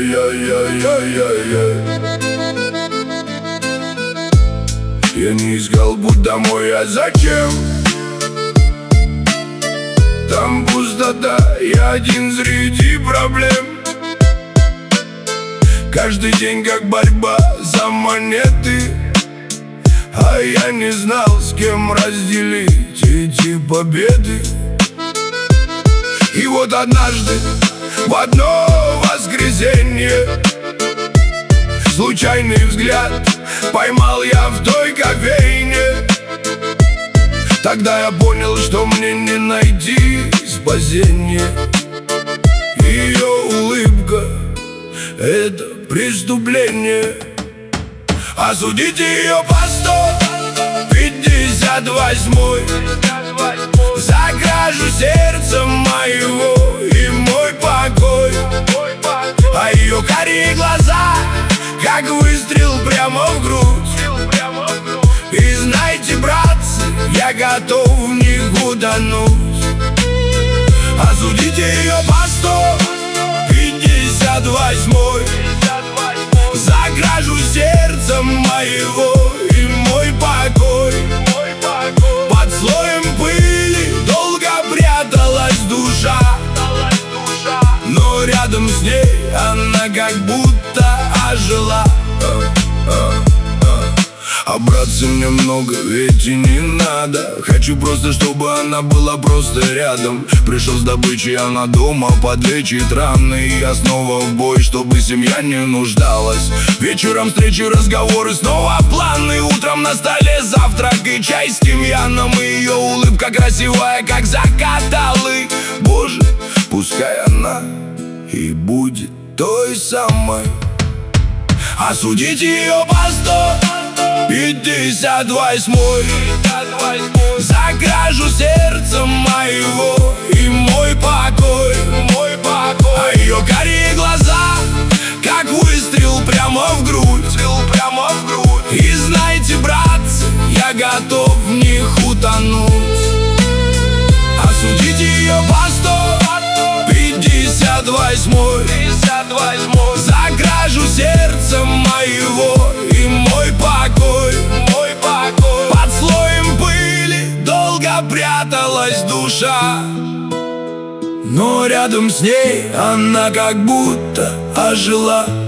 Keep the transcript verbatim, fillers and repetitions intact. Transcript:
Ай-яй-яй-яй-яй-яй. Я не искал путь домой, а зачем? Там пустота, я один среди проблем. Каждый день как борьба за монеты, а я не знал, с кем разделить эти победы. И вот однажды, в одно воскресенье, случайный взгляд поймал я в той кофейне. Тогда я понял, что мне не найти спасения. Ее улыбка — это преступление. Осудите ее по сто пятьдесят восьмой за кражу сердца моего и мой покой. А ее карие глаза, как выстрел прямо в грудь. И знаете, братцы, я готов в них утонуть. Осудите ее по сто пятьдесят восьмой за кражу сердца моего и мой покой. Под слоем пыли долго пряталась душа, но рядом с ней она как будто ожила. А браться мне много ведь и не надо. Хочу просто, чтобы она была просто рядом. Пришел с добычей, она дома подлечит раны. И я снова в бой, чтобы семья не нуждалась. Вечером встречи, разговоры, снова планы. Утром на столе завтрак и чай с тимьяном. И ее улыбка красивая, как закат алый. Боже, пускай она и будет той самой. Осудите ее по сто пятьдесят восьмой за кражу сердца моего и мой покой. А ее карие глаза, как выстрел прямо в грудь. И знаете, братцы, я готов в них утонуть. Осудите ее по сто пятьдесят восьмой за кражу сердца моего и мой покой. Под слоем пыли долго пряталась душа, но рядом с ней она как будто ожила.